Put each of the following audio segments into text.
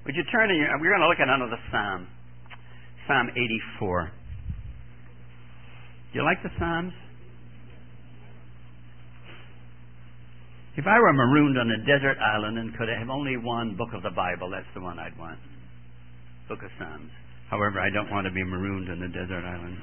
Would you turn in we're going to look at another Psalm. Psalm 84. Do you like the Psalms? If I were marooned on a desert island and could have only one book of the Bible, that's the one I'd want. Book of Psalms. However, I don't want to be marooned on a desert island.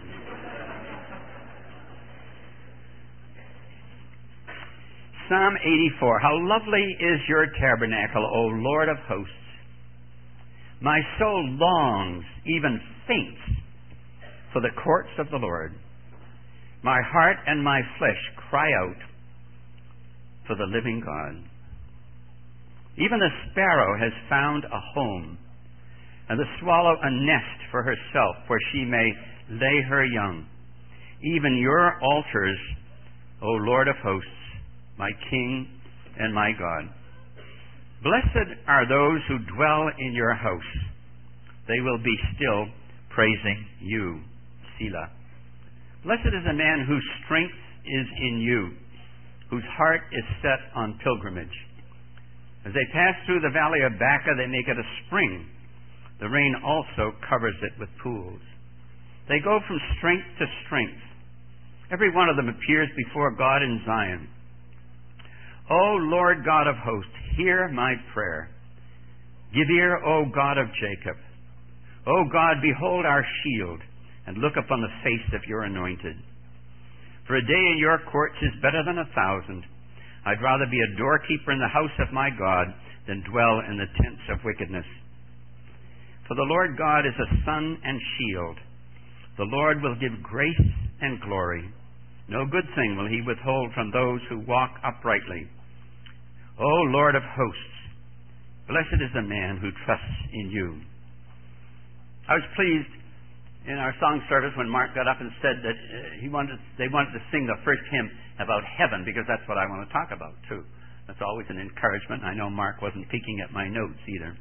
Psalm 84. How lovely is your tabernacle, O Lord of hosts. My soul longs, even faints, for the courts of the Lord. My heart and my flesh cry out for the living God. Even the sparrow has found a home, and the swallow a nest for herself, where she may lay her young. Even your altars, O Lord of hosts, my King and my God. Blessed are those who dwell in your house. They will be still praising you. Selah. Blessed is a man whose strength is in you, whose heart is set on pilgrimage. As they pass through the valley of Baca, they make it a spring. The rain also covers it with pools. They go from strength to strength. Every one of them appears before God in Zion. O Lord God of hosts, hear my prayer. Give ear, O God of Jacob. O God, behold our shield, and look upon the face of your anointed. For a day in your courts is better than 1,000. I'd rather be a doorkeeper in the house of my God than dwell in the tents of wickedness. For the Lord God is a sun and shield. The Lord will give grace and glory. No good thing will he withhold from those who walk uprightly. O Lord of hosts, blessed is the man who trusts in you. I was pleased in our song service when Mark got up and said that they wanted to sing the first hymn about heaven, because that's what I want to talk about too. That's always an encouragement. I know Mark wasn't peeking at my notes either.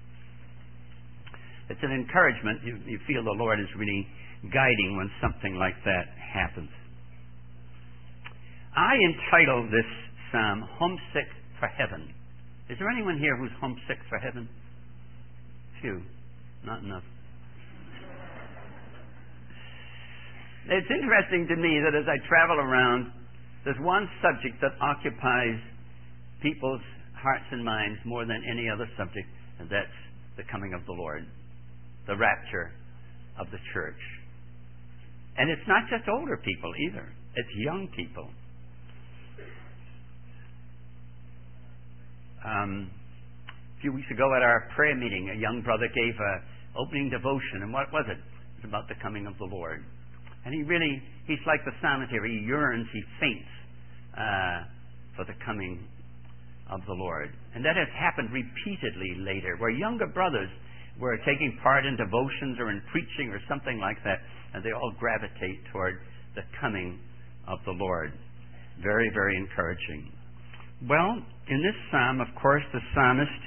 It's an encouragement. You feel the Lord is really guiding when something like that happens. I entitled this psalm, Homesick for Heaven. Is there anyone here who's homesick for heaven? Few. Not enough. It's interesting to me that as I travel around, there's one subject that occupies people's hearts and minds more than any other subject, and that's the coming of the Lord, the rapture of the church. And it's not just older people either. It's young people. A few weeks ago at our prayer meeting, a young brother gave an opening devotion, and what was it? It was about the coming of the Lord. And he's like the psalmist here. He yearns, he faints for the coming of the Lord. And that has happened repeatedly later, where younger brothers were taking part in devotions or in preaching or something like that, and they all gravitate toward the coming of the Lord. Very, very encouraging. Well, in this psalm, of course, the psalmist,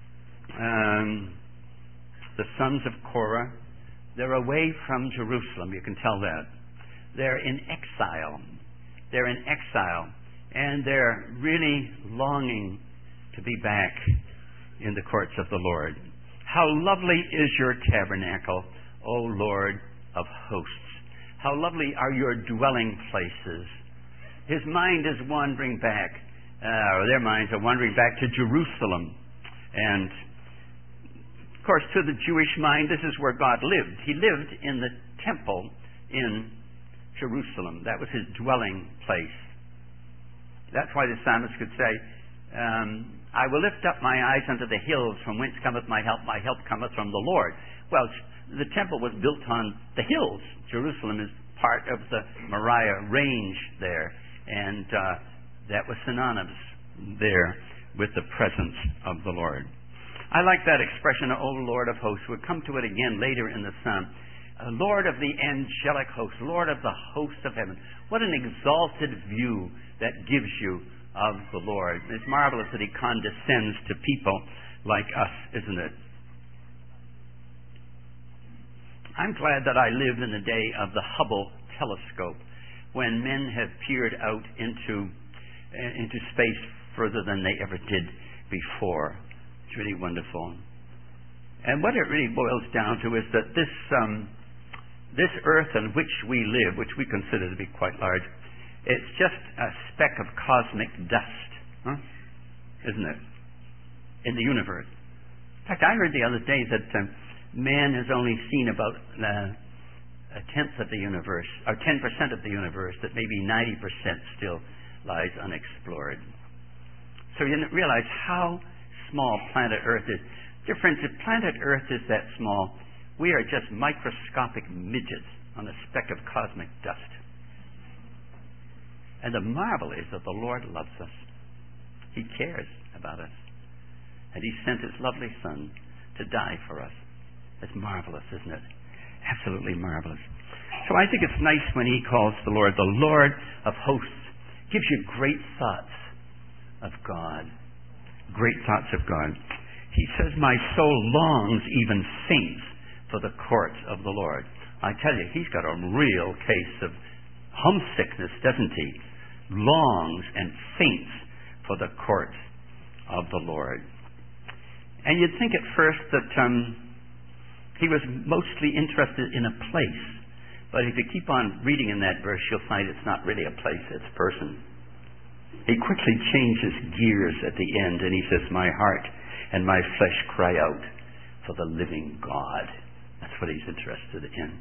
the sons of Korah, they're away from Jerusalem. You can tell that. They're in exile. They're in exile. And they're really longing to be back in the courts of the Lord. How lovely is your tabernacle, O Lord of hosts. How lovely are your dwelling places. His mind is wandering back, or their minds are wandering back to Jerusalem. And of course, to the Jewish mind, this is where God lived. He lived in the temple in Jerusalem. That was his dwelling place. That's why the psalmist could say, I will lift up my eyes unto the hills, from whence cometh my help. My help cometh from the Lord. Well, the temple was built on the hills. Jerusalem is part of the Moriah range there. And that was synonymous there with the presence of the Lord. I like that expression, O Lord of hosts. We'll come to it again later in the psalm. Lord of the angelic hosts, Lord of the hosts of heaven. What an exalted view that gives you of the Lord. It's marvelous that he condescends to people like us, isn't it? I'm glad that I lived in the day of the Hubble telescope, when men have peered out into space further than they ever did before. It's really wonderful. And what it really boils down to is that this earth on which we live, which we consider to be quite large, it's just a speck of cosmic dust, isn't it, in the universe. In fact, I heard the other day that man has only seen about a tenth of the universe, or 10% of the universe, that maybe 90% still lies unexplored. So you realize how small planet Earth is. Dear friends, if planet Earth is that small, we are just microscopic midgets on a speck of cosmic dust. And the marvel is that the Lord loves us. He cares about us. And He sent His lovely Son to die for us. It's marvelous, isn't it? Absolutely marvelous. So I think it's nice when He calls the Lord of hosts. Gives you great thoughts of God. Great thoughts of God. He says, my soul longs, even faints, for the courts of the Lord. I tell you, He's got a real case of homesickness, doesn't He? Longs and faints for the courts of the Lord. And you'd think at first that he was mostly interested in a place. But if you keep on reading in that verse, you'll find it's not really a place, it's a person. He quickly changes gears at the end, and he says, my heart and my flesh cry out for the living God. That's what he's interested in.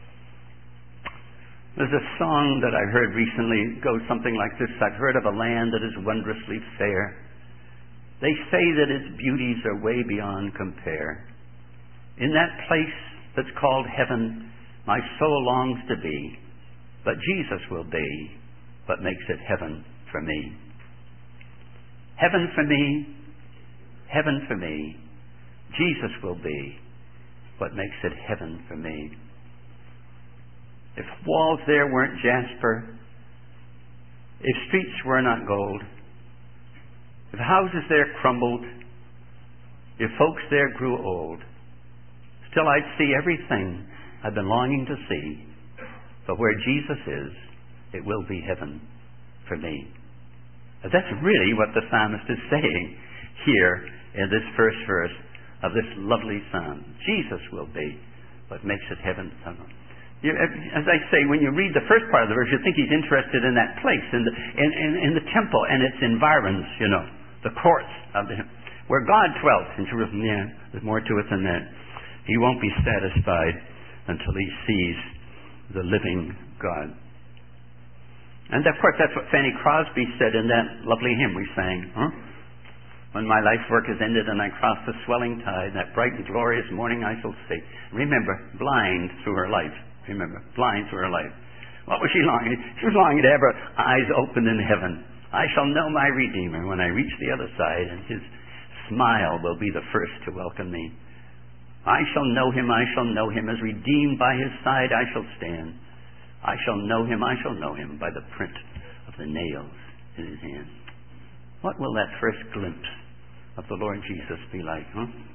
There's a song that I heard recently. It goes something like this. I've heard of a land that is wondrously fair. They say that its beauties are way beyond compare. In that place that's called heaven, my soul longs to be, but Jesus will be what makes it heaven for me. Heaven for me, heaven for me. Jesus will be what makes it heaven for me. If walls there weren't jasper, if streets were not gold, if houses there crumbled, if folks there grew old, still I'd see everything I've been longing to see. But where Jesus is, it will be heaven for me. That's really what the psalmist is saying here in this first verse of this lovely psalm. Jesus will be what makes it heaven. As I say, when you read the first part of the verse, you think he's interested in that place, in the temple and its environs, the courts of where God dwelt in Jerusalem. Yeah, there's more to it than that. He won't be satisfied until he sees the living God. And of course, that's what Fanny Crosby said in that lovely hymn we sang. When my life's work is ended and I cross the swelling tide, that bright and glorious morning I shall see. Remember, blind through her life. Blind through her life. What was she longing? She was longing to have her eyes opened in heaven. I shall know my Redeemer when I reach the other side, and His smile will be the first to welcome me. I shall know Him, as redeemed by His side I shall stand. I shall know Him by the print of the nails in His hand. What will that first glimpse of the Lord Jesus be like,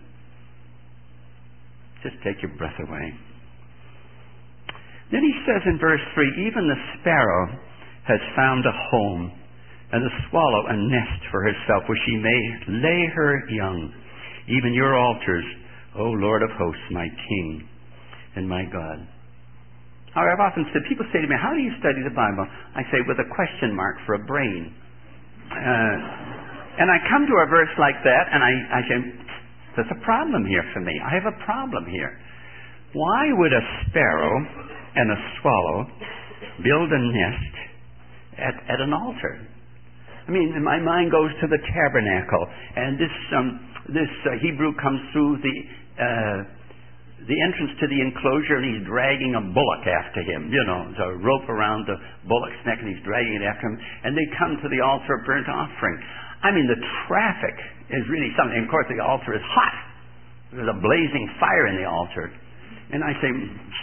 Just take your breath away. Then he says in verse 3, even the sparrow has found a home, and the swallow a nest for herself, where she may lay her young. Even your altars, O Lord of hosts, my King and my God. I've often said, people say to me, how do you study the Bible? I say, with a question mark for a brain. And I come to a verse like that, and I say, there's a problem here for me. I have a problem here. Why would a sparrow and a swallow build a nest at an altar? I mean, my mind goes to the tabernacle, and this Hebrew comes through the entrance to the enclosure, and he's dragging a bullock after him. There's a rope around the bullock's neck, and he's dragging it after him. And they come to the altar of burnt offering. I mean, the traffic is really something. And of course, the altar is hot. There's a blazing fire in the altar. And I say,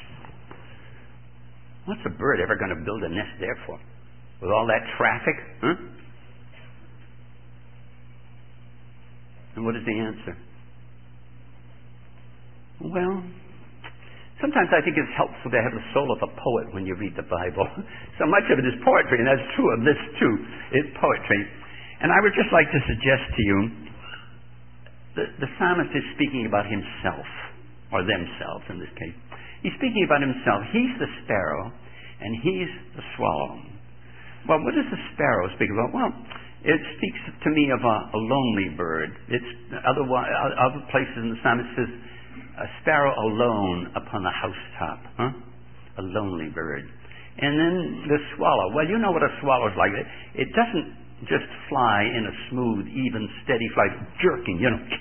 what's a bird ever going to build a nest there for? With all that traffic? And what is the answer? Well, sometimes I think it's helpful to have the soul of a poet when you read the Bible. So much of it is poetry, and that's true of this too. It's poetry. And I would just like to suggest to you the psalmist is speaking about himself, or themselves in this case. He's speaking about himself. He's the sparrow, and he's the swallow. Well, what does the sparrow speak about? Well, it speaks to me of a lonely bird. It's other places in the psalm it says, a sparrow alone upon the housetop. Huh? A lonely bird. And then the swallow. Well, you know what a swallow's like. It doesn't just fly in a smooth, even, steady flight, jerking, you know.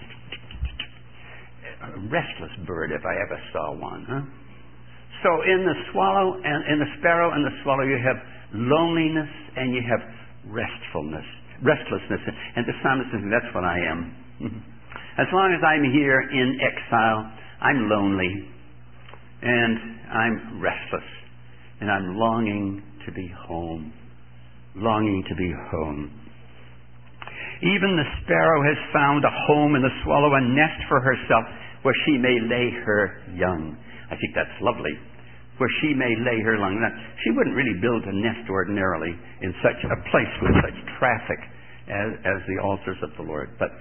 A restless bird, if I ever saw one. Huh? So in the swallow and in the sparrow and the swallow, you have loneliness and you have restlessness. And the psalmist says, that's what I am. As long as I'm here in exile, I'm lonely and I'm restless and I'm longing to be home. Longing to be home. Even the sparrow has found a home in the swallow, a nest for herself where she may lay her young. I think that's lovely. Where she may lay her young. Now, she wouldn't really build a nest ordinarily in such a place with such traffic as the altars of the Lord. But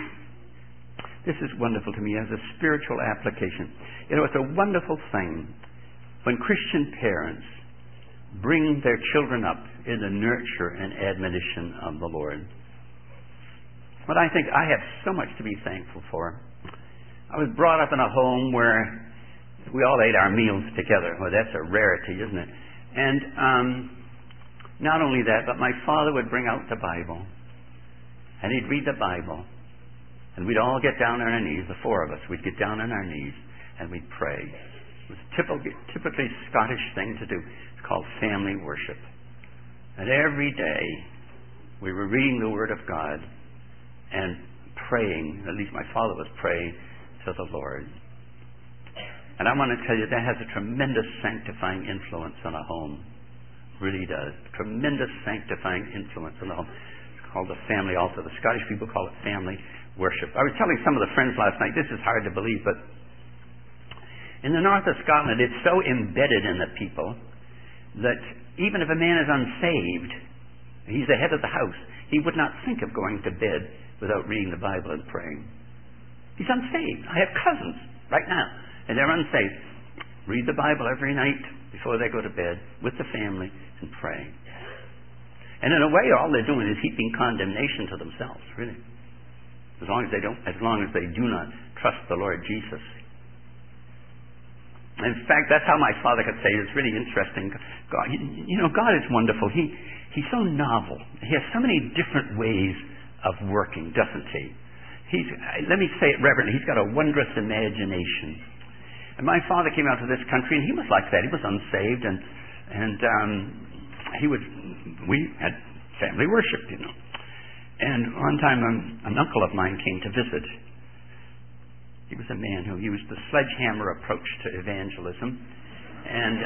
this is wonderful to me as a spiritual application. You know, it's a wonderful thing when Christian parents bring their children up in the nurture and admonition of the Lord. But I think I have so much to be thankful for. I was brought up in a home where we all ate our meals together. Well, that's a rarity, isn't it? And not only that, but my father would bring out the Bible, and he'd read the Bible, and we'd all get down on our knees, the four of us. We'd get down on our knees, and we'd pray. It was a typically Scottish thing to do. It's called family worship. And every day, we were reading the Word of God and praying. At least my father was praying to the Lord. And I want to tell you, that has a tremendous sanctifying influence on a home. It really does. Tremendous sanctifying influence on a home. It's called the family altar. The Scottish people call it family worship. I was telling some of the friends last night, this is hard to believe, but in the north of Scotland, it's so embedded in the people that even if a man is unsaved, he's the head of the house, he would not think of going to bed without reading the Bible and praying. He's unsaved. I have cousins right now, and they're unsaved. Read the Bible every night before they go to bed with the family and pray. And in a way, all they're doing is heaping condemnation to themselves, really. As long as they do not trust the Lord Jesus. In fact, that's how my father could say, it's really interesting. God, God is wonderful. He's so novel. He has so many different ways of working, doesn't he? Let me say it reverently, he's got a wondrous imagination. And my father came out to this country, and he was like that. He was unsaved, and we had family worship, you know. And one time, an uncle of mine came to visit. He was a man who used the sledgehammer approach to evangelism, and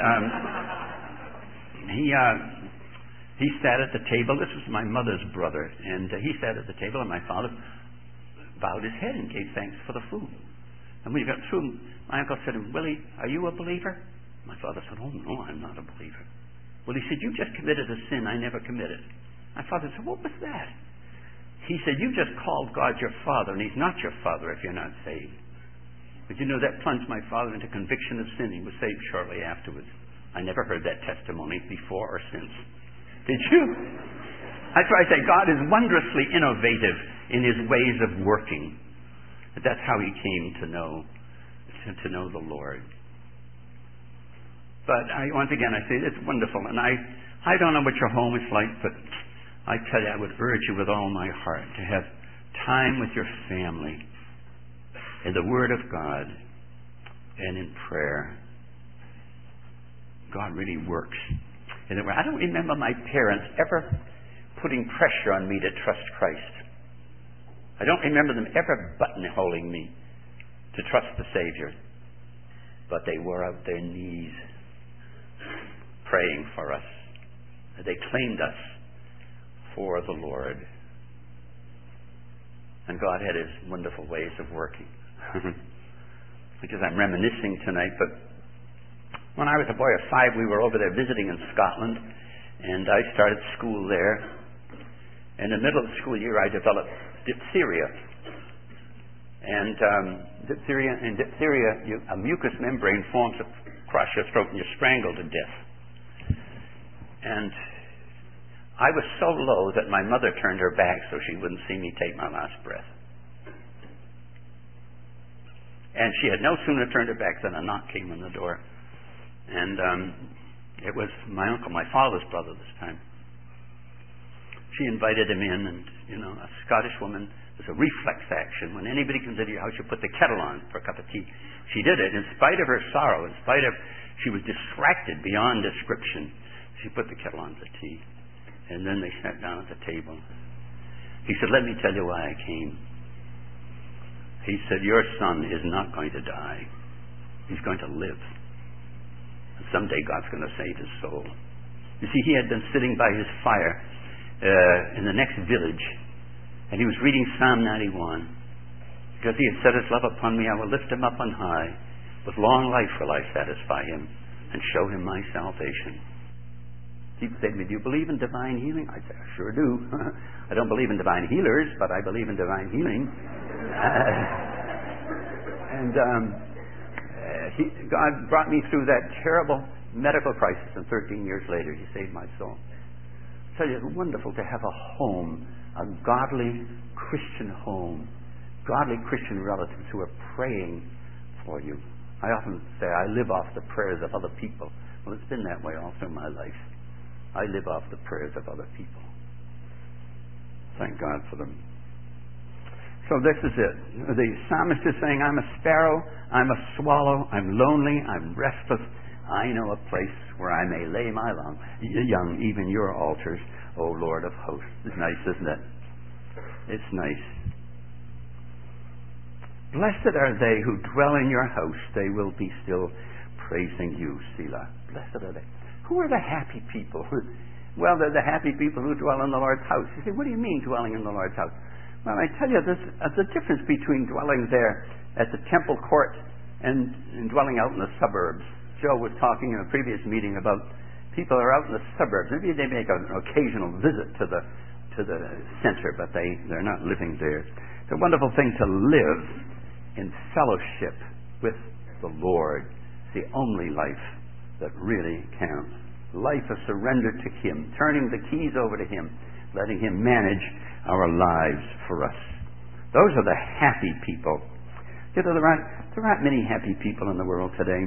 he sat at the table. This was my mother's brother, and he sat at the table, and my father bowed his head and gave thanks for the food. And when he got through, my uncle said to him, "Willie, are you a believer?" My father said, "Oh, no, I'm not a believer." Well, he said, "You just committed a sin I never committed." My father said, "What was that?" He said, "You just called God your father, and he's not your father if you're not saved." But you know, that plunged my father into conviction of sin. He was saved shortly afterwards. I never heard that testimony before or since. Did you? That's why I say God is wondrously innovative in his ways of working. That's how he came to know the Lord. But once again, I say it's wonderful. And I don't know what your home is like, but I tell you, I would urge you with all my heart to have time with your family in the Word of God and in prayer. God really works. I don't remember my parents ever putting pressure on me to trust Christ. I don't remember them ever buttonholing me to trust the Savior. But they were on their knees praying for us. They claimed us for the Lord. And God had his wonderful ways of working. Because I'm reminiscing tonight, but when I was a boy of 5, we were over there visiting in Scotland, and I started school there. In the middle of the school year, I developed diphtheria. And diphtheria, a mucous membrane forms across your throat and you're strangled to death. And I was so low that my mother turned her back so she wouldn't see me take my last breath. And she had no sooner turned her back than a knock came on the door. And it was my uncle, my father's brother this time. She invited him in, and, a Scottish woman, there's a reflex action. When anybody comes into your house, you put the kettle on for a cup of tea. She did it in spite of her sorrow, she was distracted beyond description. She put the kettle on for tea. And then they sat down at the table. He said, "Let me tell you why I came." He said, "Your son is not going to die. He's going to live. And someday God's going to save his soul." You see, he had been sitting by his fire in the next village, and he was reading Psalm 91. Because he had set his love upon me, I will lift him up on high. With long life will I satisfy him and show him my salvation. People say to me, "Do you believe in divine healing?" I say, "I sure do." I don't believe in divine healers, but I believe in divine healing. God brought me through that terrible medical crisis, and 13 years later, He saved my soul. I tell you, it's wonderful to have a home, a godly Christian home, godly Christian relatives who are praying for you. I often say I live off the prayers of other people. Well, it's been that way all through my life. I live off the prayers of other people. Thank God for them. So this is it. The psalmist is saying, "I'm a sparrow, I'm a swallow, I'm lonely, I'm restless. I know a place where I may lay my young, even your altars, O Lord of hosts." It's nice, isn't it? It's nice. "Blessed are they who dwell in your house. They will be still praising you, Selah." Blessed are they. Who are the happy people? Well, they're the happy people who dwell in the Lord's house. You say, "What do you mean dwelling in the Lord's house?" Well, I tell you, there's a difference between dwelling there at the temple court and dwelling out in the suburbs. Joe was talking in a previous meeting about people who are out in the suburbs. Maybe they make an occasional visit to the center, but they're not living there. It's a wonderful thing to live in fellowship with the Lord. It's the only life that really counts. Life of surrender to Him, turning the keys over to Him, letting Him manage our lives for us. Those are the happy people. There aren't many happy people in the world today.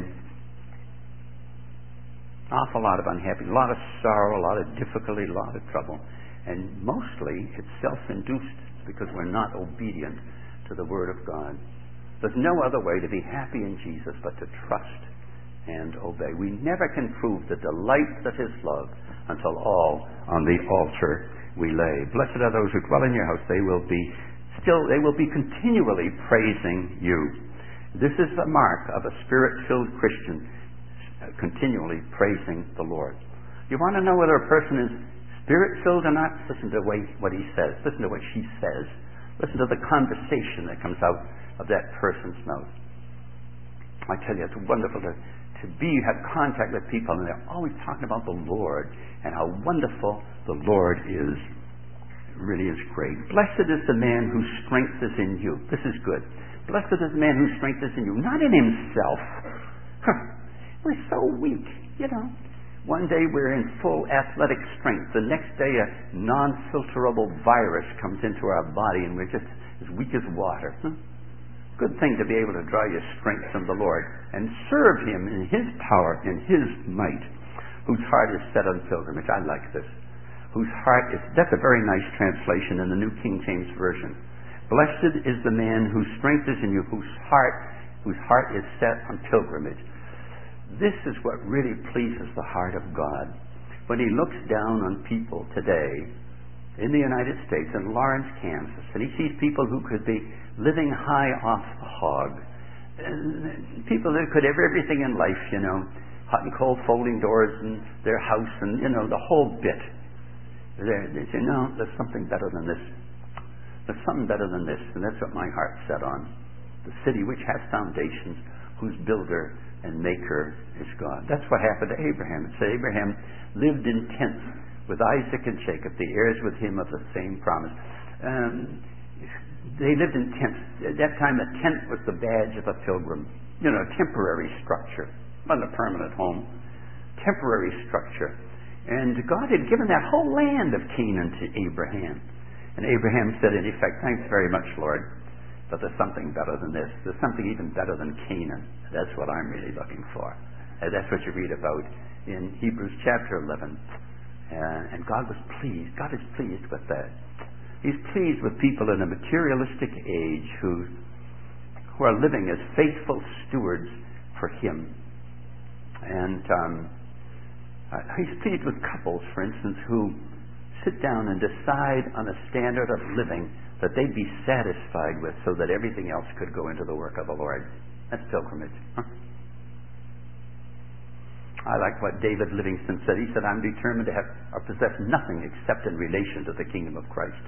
Awful lot of unhappiness, a lot of sorrow, a lot of difficulty, a lot of trouble. And mostly it's self-induced because we're not obedient to the Word of God. There's no other way to be happy in Jesus but to trust and obey. We never can prove the delights of His love until all on the altar we lay. Blessed are those who dwell in your house. They will be continually praising you. This is the mark of a Spirit-filled Christian, continually praising the Lord. You want to know whether a person is Spirit-filled or not? Listen to what he says. Listen to what she says. Listen to the conversation that comes out of that person's mouth. I tell you, it's wonderful to have contact with people, and they're always talking about the Lord and how wonderful the Lord is. It really is great. Blessed is the man whose strength is in you. This is good. Blessed is the man whose strength is in you, not in himself. We're so weak, One day we're in full athletic strength. The next day a non-filterable virus comes into our body and we're just as weak as water. Good thing to be able to draw your strength from the Lord and serve Him in His power, in His might. Whose heart is set on pilgrimage. I like this. Whose heart is, that's a very nice translation in the New King James Version. Blessed is the man whose strength is in you, whose heart is set on pilgrimage. This is what really pleases the heart of God. When He looks down on people today in the United States, in Lawrence, Kansas, and He sees people who could be living high off the hog, people that could have everything in life, hot and cold folding doors in their house and, the whole bit. They say, "No, there's something better than this. There's something better than this." And that's what my heart's set on. The city which has foundations, whose builder and maker is God. That's what happened to Abraham. It said Abraham lived in tents with Isaac and Jacob, the heirs with him of the same promise. they lived in tents. At that time, a tent was the badge of a pilgrim. A temporary structure, not a permanent home. Temporary structure. And God had given that whole land of Canaan to Abraham. And Abraham said, in effect, thanks very much, Lord, but there's something better than this. There's something even better than Canaan. That's what I'm really looking for. And that's what you read about in Hebrews chapter 11. And God was pleased. God is pleased with that. He's pleased with people in a materialistic age who are living as faithful stewards for Him. And He's pleased with couples, for instance, who sit down and decide on a standard of living that they'd be satisfied with so that everything else could go into the work of the Lord. That's pilgrimage. Huh? I like what David Livingston said. He said, I'm determined to have or possess nothing except in relation to the kingdom of Christ.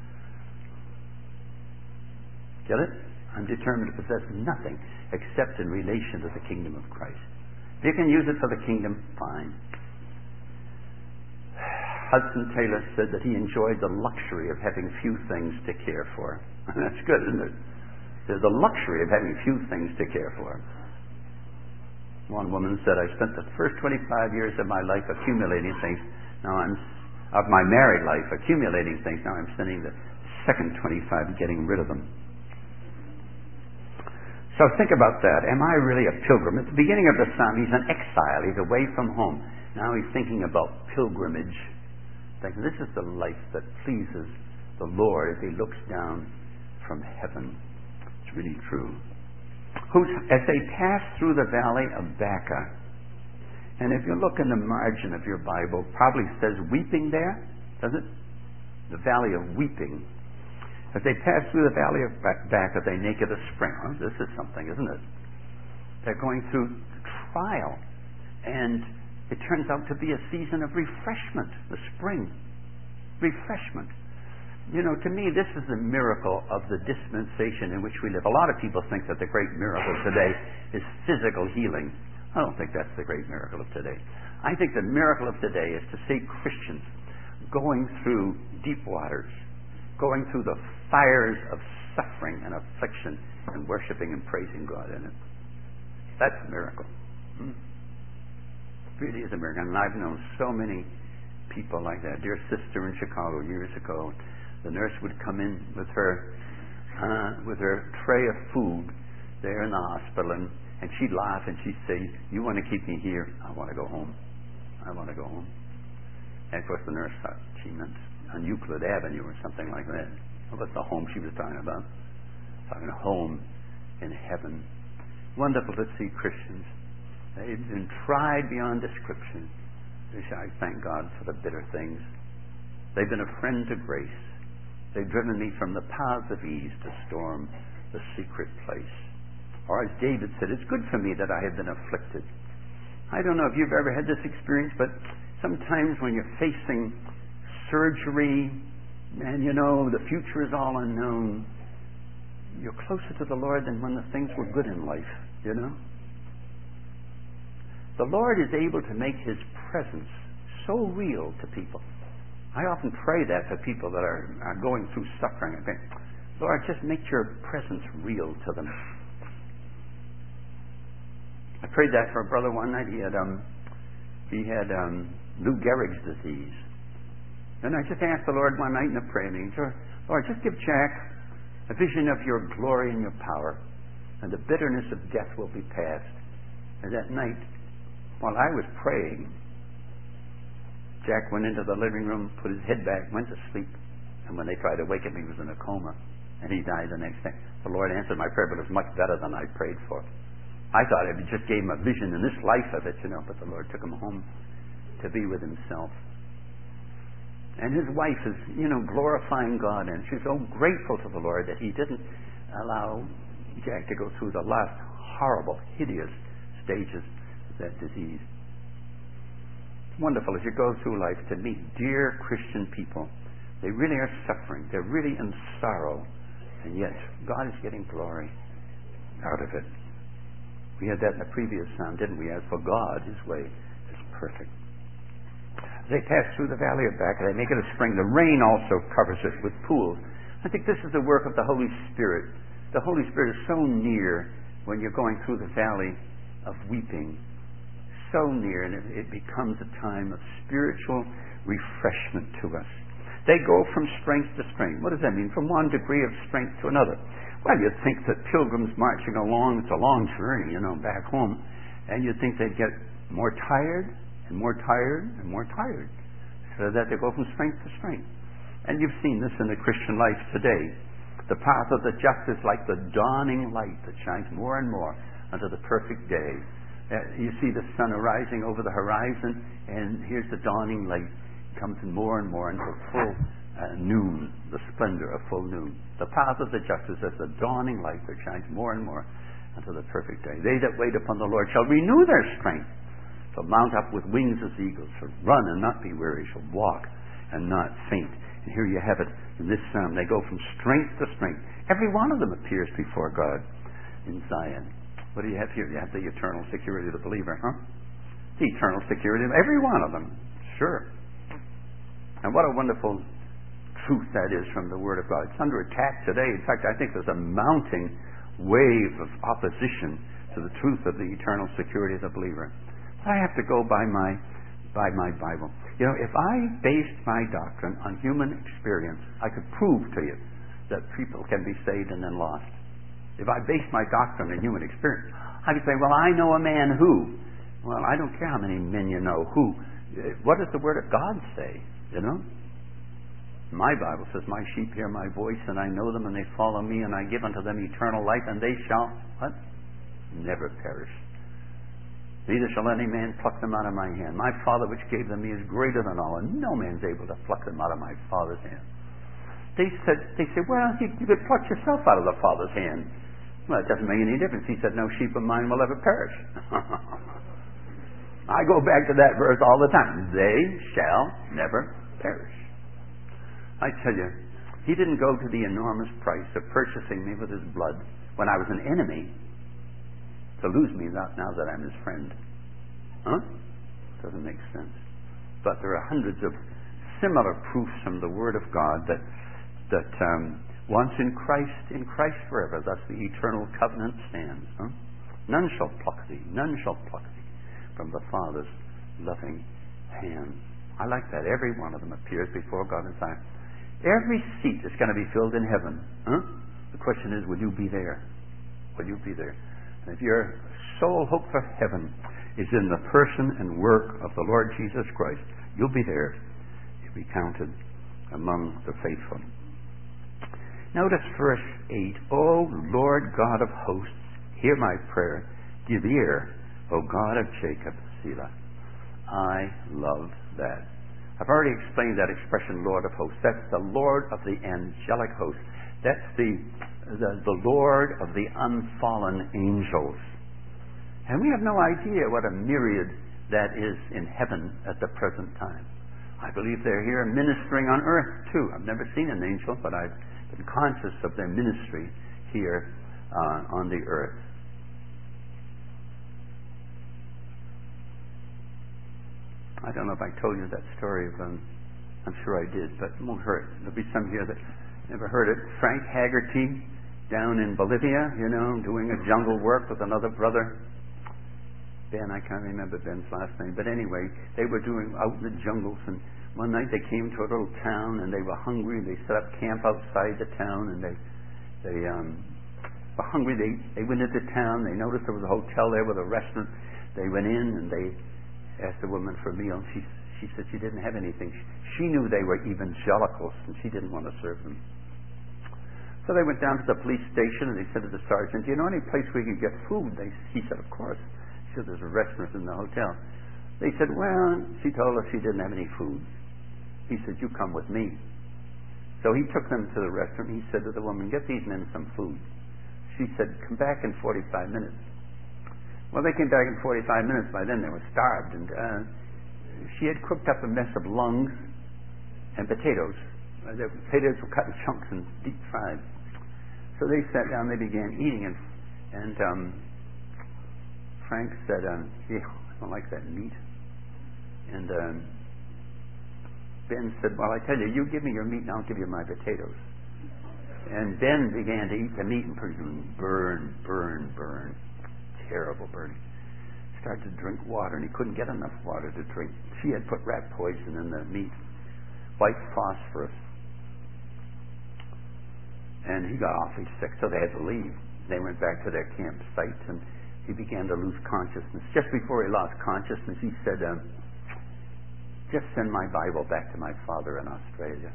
Get it? I'm determined to possess nothing except in relation to the kingdom of Christ. If you can use it for the kingdom, fine. Hudson Taylor said that he enjoyed the luxury of having few things to care for. That's good, isn't it? There's the luxury of having few things to care for. One woman said, I spent the first 25 years of my life accumulating things. Of my married life, accumulating things. Now I'm spending the second 25 getting rid of them. So think about that. Am I really a pilgrim? At the beginning of the psalm, he's an exile. He's away from home. Now he's thinking about pilgrimage. Thinking this is the life that pleases the Lord as He looks down from heaven. It's really true. As they pass through the valley of Baca, and if you look in the margin of your Bible, probably says weeping there, does it? The valley of weeping. As they pass through the valley of Baca, they make it a spring. Oh, this is something, isn't it? They're going through trial. And it turns out to be a season of refreshment, the spring. Refreshment. To me, this is the miracle of the dispensation in which we live. A lot of people think that the great miracle today is physical healing. I don't think that's the great miracle of today. I think the miracle of today is to see Christians going through deep waters, going through the fires of suffering and affliction and worshiping and praising God in it. That's a miracle. It really is a miracle. And I've known so many people like that. Dear sister in Chicago years ago, the nurse would come in with her tray of food there in the hospital, and she'd laugh and she'd say, you want to keep me here? I want to go home. I want to go home. And of course the nurse thought she meant on Euclid Avenue or something like that. Well, that's the home she was talking about. Talking home in heaven. Wonderful to see Christians. They've been tried beyond description. I thank God for the bitter things. They've been a friend to grace. They've driven me from the paths of ease to storm the secret place. Or as David said, it's good for me that I have been afflicted. I don't know if you've ever had this experience, but sometimes when you're facing surgery and the future is all unknown, you're closer to the Lord than when the things were good in life, The Lord is able to make His presence so real to people. I often pray that for people that are going through suffering. I think, Lord, just make your presence real to them. I prayed that for a brother one night. He had Lou Gehrig's disease. And I just asked the Lord one night in a prayer meeting, Lord, just give Jack a vision of your glory and your power, and the bitterness of death will be past. And that night, while I was praying, Jack went into the living room, put his head back, went to sleep. And when they tried to wake him, he was in a coma. And he died the next day. The Lord answered my prayer, but it was much better than I prayed for. I thought it just gave him a vision in this life of it, but the Lord took him home to be with Himself. And his wife is, glorifying God, and she's so grateful to the Lord that He didn't allow Jack to go through the last horrible, hideous stages of that disease. Wonderful as you go through life to meet dear Christian people. They really are suffering. They're really in sorrow. And yet, God is getting glory out of it. We had that in the previous psalm, didn't we? As for God, His way is perfect. They pass through the valley of Baca. They make it a spring. The rain also covers it with pools. I think this is the work of the Holy Spirit. The Holy Spirit is so near when you're going through the valley of weeping. So near, and it becomes a time of spiritual refreshment to us. They go from strength to strength. What does that mean? From one degree of strength to another. Well, you'd think that pilgrims marching along, it's a long journey, back home, and you'd think they'd get more tired and more tired and more tired, so that they go from strength to strength. And you've seen this in the Christian life today. The path of the just is like the dawning light that shines more and more unto the perfect day. You see the sun arising over the horizon, and here's the dawning light. It comes in more and more until full noon, the splendor of full noon. The path of the just is as the dawning light that shines more and more until the perfect day. They that wait upon the Lord shall renew their strength. Shall mount up with wings as eagles. Shall run and not be weary. Shall walk and not faint. And here you have it in this psalm. They go from strength to strength. Every one of them appears before God in Zion. What do you have here? You have the eternal security of the believer, huh? The eternal security of every one of them. Sure. And what a wonderful truth that is from the Word of God. It's under attack today. In fact, I think there's a mounting wave of opposition to the truth of the eternal security of the believer. I have to go by my Bible. If I based my doctrine on human experience, I could prove to you that people can be saved and then lost. If I based my doctrine on human experience, I could say, well, I know a man who. Well, I don't care how many men you know who. What does the Word of God say? My Bible says, my sheep hear my voice, and I know them, and they follow me, and I give unto them eternal life, and they shall, what? Never perish. Neither shall any man pluck them out of my hand. My Father which gave them me is greater than all, and no man's able to pluck them out of my Father's hand. They said, well, you could pluck yourself out of the Father's hand. Well, it doesn't make any difference. He said, no sheep of mine will ever perish. I go back to that verse all the time. They shall never perish. I tell you, He didn't go to the enormous price of purchasing me with His blood when I was an enemy to lose me now that I'm His friend. Huh? Doesn't make sense. But there are hundreds of similar proofs from the Word of God that once in Christ forever, thus the eternal covenant stands. Huh? None shall pluck thee from the Father's loving hand. I like that. Every one of them appears before God in Zion. Every seat is going to be filled in heaven. Huh? The question is, will you be there? Will you be there? And if your sole hope for heaven is in the person and work of the Lord Jesus Christ, you'll be there. You'll be counted among the faithful. Notice verse 8. O Lord God of hosts, hear my prayer. Give ear, O God of Jacob, Selah. I love that. I've already explained that expression, Lord of hosts. That's the Lord of the angelic host. That's the Lord of the unfallen angels. And we have no idea what a myriad that is in heaven at the present time. I believe they're here ministering on earth too. I've never seen an angel, but I've been conscious of their ministry here on the earth. I don't know if I told you that story of I'm sure I did, but it won't hurt. There'll be some here that never heard it. Frank Haggerty down in Bolivia, doing a jungle work with another brother. Ben, I can't remember Ben's last name, but anyway, they were doing out in the jungles, and one night they came to a little town, and they were hungry. They set up camp outside the town, and they were hungry. They went into town. They noticed there was a hotel there with a restaurant. They went in, and they asked the woman for a meal. She said she didn't have anything. She knew they were evangelicals, and she didn't want to serve them. So they went down to the police station, and they said to the sergeant, do you know any place where you can get food? He said, of course. She said, there's a restaurant in the hotel. They said, well, she told us she didn't have any food. He said, you come with me. So he took them to the restaurant. He said to the woman, get these men some food. She said, come back in 45 minutes. Well, they came back in 45 minutes. By then they were starved. And she had cooked up a mess of lungs and potatoes. The potatoes were cut in chunks and deep fried. So they sat down, they began eating, and Frank said, I don't like that meat. And Ben said, well, I tell you, you give me your meat and I'll give you my potatoes. And Ben began to eat the meat and pretty soon burn. Terrible burning. Started to drink water, and he couldn't get enough water to drink. She had put rat poison in the meat, white phosphorus. And he got awfully sick, so they had to leave. They went back to their campsite, and he began to lose consciousness. Just before he lost consciousness, he said, just send my Bible back to my father in Australia.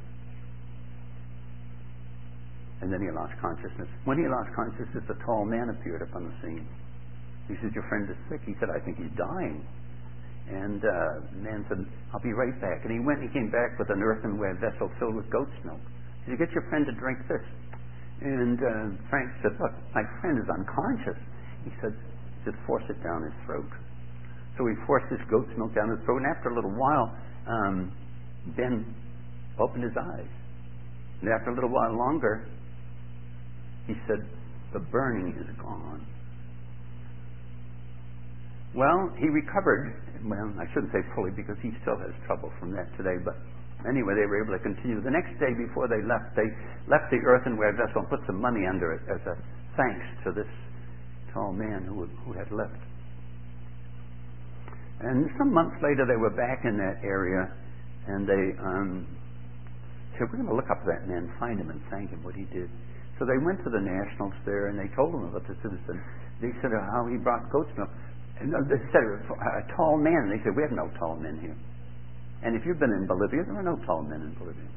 And then he lost consciousness. When he lost consciousness, a tall man appeared up on the scene. He said, your friend is sick. He said, I think he's dying. And the man said, I'll be right back. And he went and he came back with an earthenware vessel filled with goat's milk. He said, get your friend to drink this. And Frank said, look, my friend is unconscious. He said, force it down his throat. So he forced this goat's milk down his throat. And after a little while, Ben opened his eyes. And after a little while longer, he said, the burning is gone. Well, he recovered. Well, I shouldn't say fully because he still has trouble from that today. But anyway, they were able to continue. The next day before they left the earthenware vessel and put some money under it as a thanks to this tall man who had left. And some months later, they were back in that area, and they said, we're going to look up that man, find him, and thank him what he did. So they went to the nationals there, and they told them about the citizen. They said how he brought goat's milk. And they said, a tall man. They said, we have no tall men here. And if you've been in Bolivia, there are no tall men in Bolivia.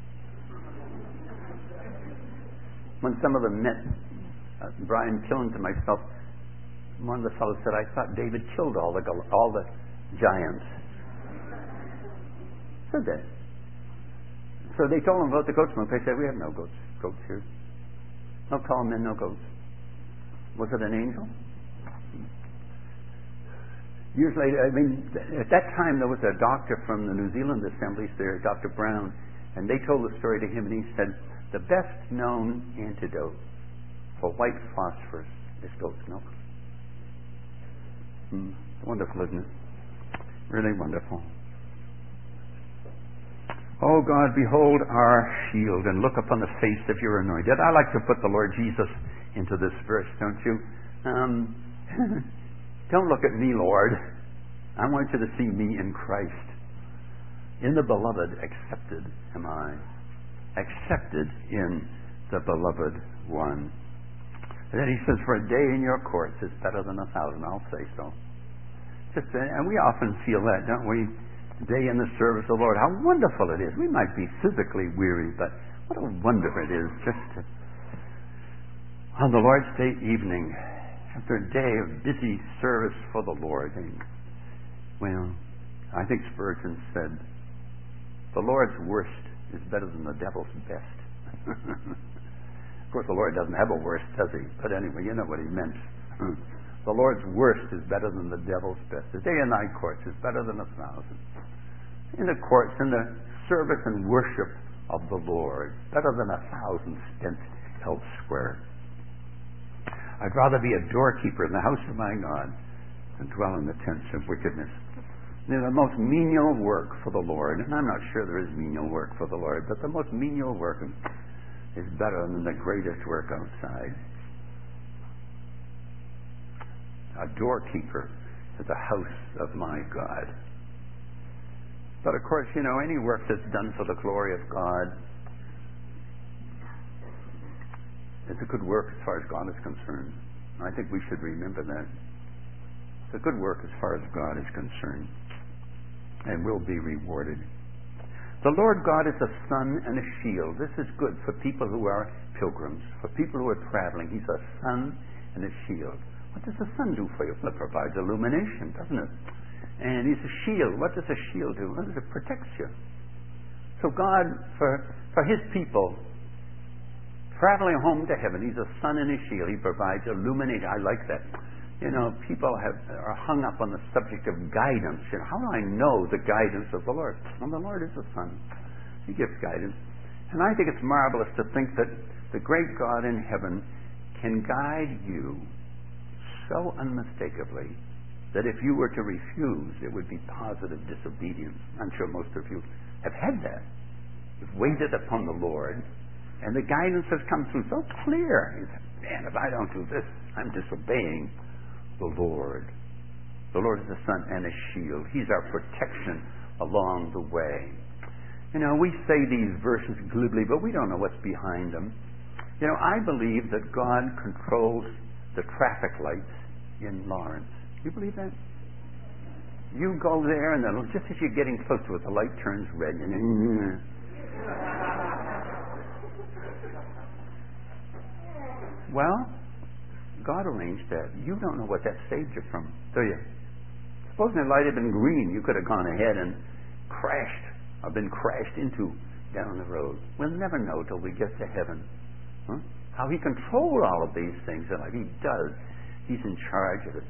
When some of them met Brian Killings and myself, one of the fellows said, I thought David killed all the giants. Said that. So they told him about the goat's milk. They said, we have no goats here. No tall men, no goats. Was it an angel? Years later, at that time there was a doctor from the New Zealand assemblies there, Dr. Brown, and they told the story to him, and he said, the best known antidote for white phosphorus is goat's milk. Wonderful, isn't it? Really wonderful. Oh God, behold our shield and look upon the face of your anointed. I like to put the Lord Jesus into this verse, don't you? Don't look at me, Lord. I want you to see me in Christ. In the beloved, accepted am I. Accepted in the beloved one. And then he says, for a day in your courts is better than 1,000. I'll say so. And we often feel that, don't we? Day in the service of the Lord. How wonderful it is. We might be physically weary, but what a wonder it is just to, on the Lord's Day evening, after a day of busy service for the Lord. And, well, I think Spurgeon said, the Lord's worst is better than the devil's best. Of course, the Lord doesn't have a worst, does he? But anyway, you know what he meant. The Lord's worst is better than the devil's best. The day in thy courts is better than 1,000. In the courts, in the service and worship of the Lord, better than 1,000 spent elsewhere. I'd rather be a doorkeeper in the house of my God than dwell in the tents of wickedness. They're the most menial work for the Lord, and I'm not sure there is menial work for the Lord, but the most menial work is better than the greatest work outside. A doorkeeper to the house of my God. But of course, any work that's done for the glory of God is a good work as far as God is concerned. I think we should remember that. It's a good work as far as God is concerned, and will be rewarded. The Lord God is a sun and a shield. This is good for people who are pilgrims, for people who are traveling. He's a sun and a shield. What does the sun do for you? Well, it provides illumination, doesn't it? And he's a shield. What does a shield do? Well, it protects you. So God, for his people, traveling home to heaven, he's a sun and a shield. He provides illumination. I like that. People are hung up on the subject of guidance. How do I know the guidance of the Lord? Well, the Lord is the sun. He gives guidance. And I think it's marvelous to think that the great God in heaven can guide you so unmistakably that if you were to refuse, it would be positive disobedience. I'm sure most of you have had that. You've waited upon the Lord, And the guidance has come through so clear. He said, man, if I don't do this, I'm disobeying the Lord. The Lord is a sun and a shield. He's our protection along the way. You know, we say these verses glibly, but we don't know what's behind them. You know, I believe that God controls the traffic lights in Lawrence. Do you believe that? You go there, and then just as you're getting close to it, the light turns red. And well, God arranged that. You don't know what that saved you from, do you? Supposing the light had been green, you could have gone ahead and crashed, or been crashed into down the road. We'll never know till we get to heaven. Huh? How He controlled all of these things in life. He does. He's in charge of it.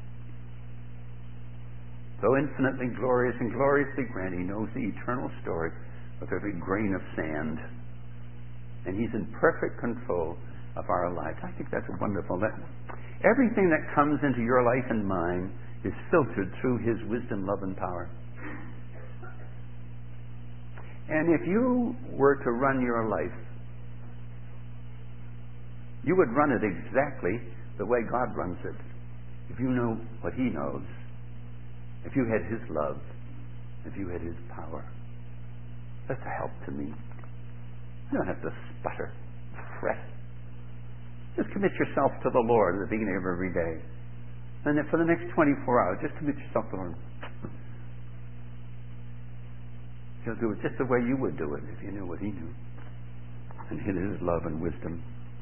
So infinitely glorious and gloriously grand, He knows the eternal story of every grain of sand. And He's in perfect control of our lives. I think that's wonderful. That everything that comes into your life and mine is filtered through His wisdom, love, and power. And if you were to run your life, you would run it exactly the way God runs it. If you know what He knows, if you had His love, if you had His power. That's a help to me. You don't have to sputter, fret. Just commit yourself to the Lord at the beginning of every day. And then for the next 24 hours, just commit yourself to the Lord. He'll do it just the way you would do it if you knew what He knew. And in His love and wisdom.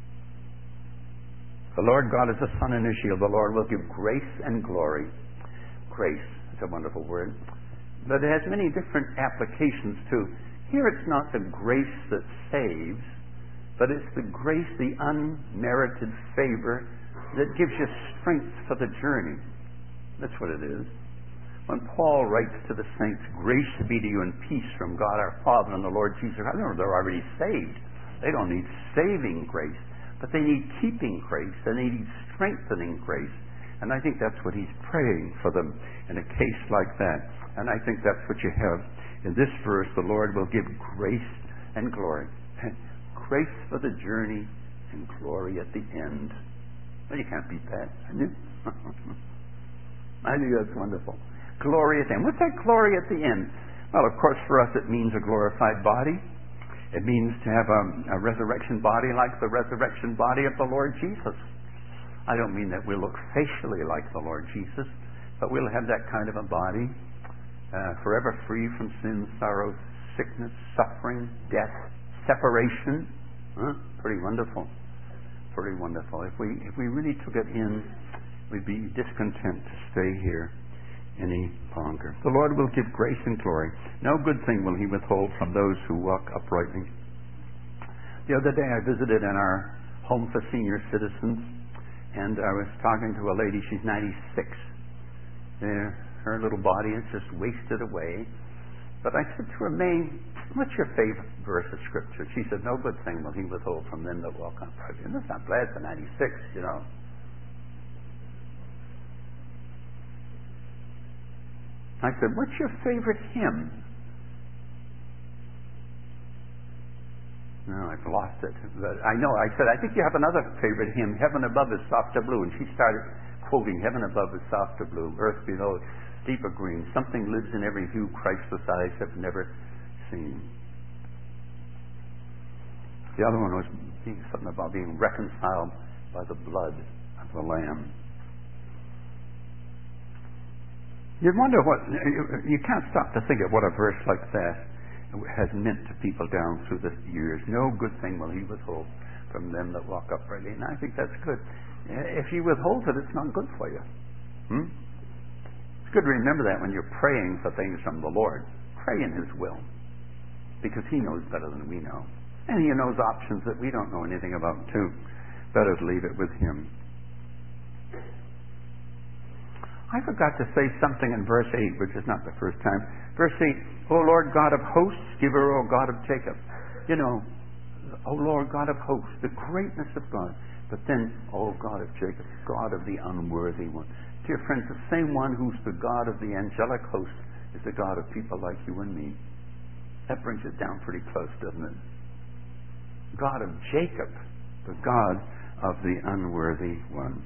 The Lord God is a sun and a shield. The Lord will give grace and glory. Grace, it's a wonderful word. But it has many different applications too. Here it's not the grace that saves, but it's the grace, the unmerited favor that gives you strength for the journey. That's what it is. When Paul writes to the saints, grace be to you and peace from God our Father and the Lord Jesus Christ. Remember, they're already saved. They don't need saving grace, but they need keeping grace, and they need strengthening grace. And I think that's what he's praying for them in a case like that. And I think that's what you have in this verse. The Lord will give grace and glory. Grace for the journey and glory at the end. Well, you can't beat that, can you? I think that's wonderful. Glory at the end. What's that glory at the end? Well, of course, for us it means a glorified body. It means to have a resurrection body like the resurrection body of the Lord Jesus. I don't mean that we'll look facially like the Lord Jesus, but we'll have that kind of a body, forever free from sin, sorrow, sickness, suffering, death, separation. Pretty wonderful. Pretty wonderful. If we really took it in, we'd be discontent to stay here any longer. The Lord will give grace and glory. No good thing will He withhold from those who walk uprightly. The other day I visited in our home for senior citizens, and I was talking to a lady. She's 96. Her little body is just wasted away. But I said to her, May, what's your favorite verse of Scripture? She said, no good thing will He withhold from them that walk uprightly. And that's not bad for 96, you know. I said, what's your favorite hymn? No, I've lost it. But I know. I said, I think you have another favorite hymn, Heaven Above is Softer Blue. And she started quoting, Heaven above is softer blue, earth below deeper green. Something lives in every hue Christless eyes have never seen. The other one was something about being reconciled by the blood of the Lamb. You wonder what, you can't stop to think of what a verse like that has meant to people down through the years. No good thing will He withhold from them that walk uprightly. And I think that's good. If He withholds it, it's not good for you. It's good to remember that when you're praying for things from the Lord. Pray in His will. Because He knows better than we know. And He knows options that we don't know anything about too. Better to leave it with Him. I forgot to say something in verse 8, which is not the first time. Verse 8, O Lord God of hosts, giver, O God of Jacob. You know, O Lord God of hosts, the greatness of God. But then, O God of Jacob, God of the unworthy one. Dear friends, the same one who's the God of the angelic host is the God of people like you and me. That brings it down pretty close, doesn't it? God of Jacob, the God of the unworthy one.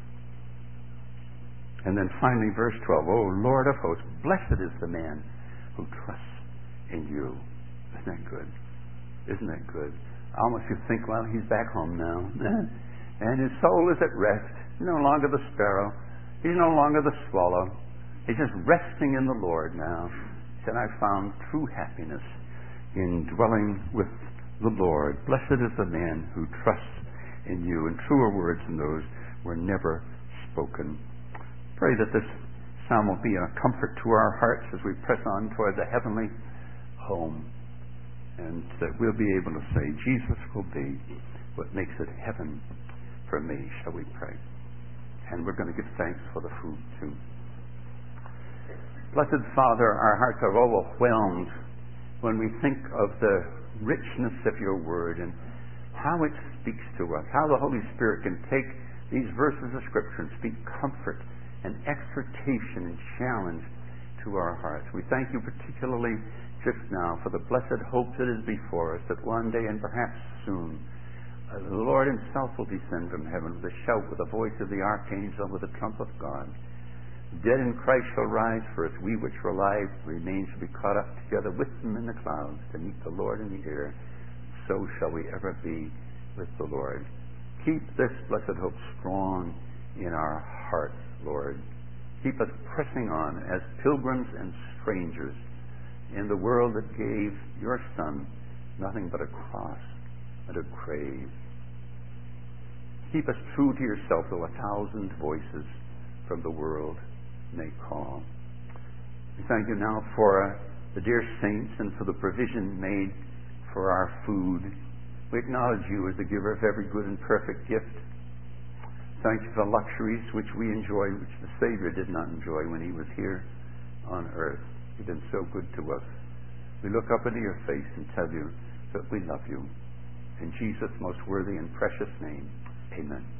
And then finally, verse 12, O Lord of hosts, blessed is the man who trusts in you. Isn't that good? Isn't that good? Almost you think, well, he's back home now. And his soul is at rest. He's no longer the sparrow. He's no longer the swallow. He's just resting in the Lord now. He said, I found true happiness in dwelling with the Lord. Blessed is the man who trusts in you. And truer words than those were never spoken. Pray that this psalm will be a comfort to our hearts as we press on toward the heavenly home. And that we'll be able to say, Jesus will be what makes it heaven for me. Shall we pray? And we're going to give thanks for the food too. Blessed Father, our hearts are overwhelmed when we think of the richness of your word and how it speaks to us, how the Holy Spirit can take these verses of Scripture and speak comfort and exhortation and challenge to our hearts. We thank you particularly just now for the blessed hope that is before us, that one day and perhaps soon the Lord himself will descend from heaven with a shout, with the voice of the archangel, with the trump of God. Dead in Christ shall rise first. We which are alive remain shall be caught up together with them in the clouds to meet the Lord in the air. So shall we ever be with the Lord. Keep this blessed hope strong in our hearts, Lord. Keep us pressing on as pilgrims and strangers in the world that gave your Son nothing but a cross and a grave. Keep us true to yourself, though 1,000 voices from the world may call. We thank you now for the dear saints and for the provision made for our food. We acknowledge you as the giver of every good and perfect gift. Thank you for the luxuries which we enjoy, which the Savior did not enjoy when he was here on earth. You've been so good to us. We look up into your face and tell you that we love you. In Jesus' most worthy and precious name, amen.